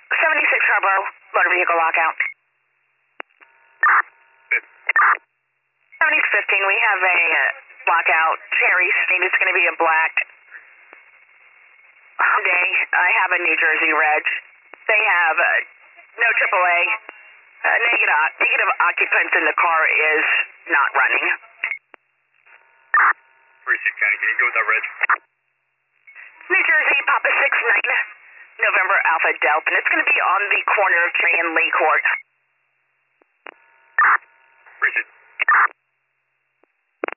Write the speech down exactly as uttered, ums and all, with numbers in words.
seventy-six Scarborough, motor vehicle lockout. seventy fifteen, we have a uh, lockout. Cherry Street, it's going to be a black Hyundai. I have a New Jersey reg. They have uh, no triple A. Uh, negative, negative occupants in the car is not running. Receive County, can you go with that reg? New Jersey, Papa six nine, November Alpha Delta, and it's going to be on the corner of Tree and Lee Court. Appreciate it.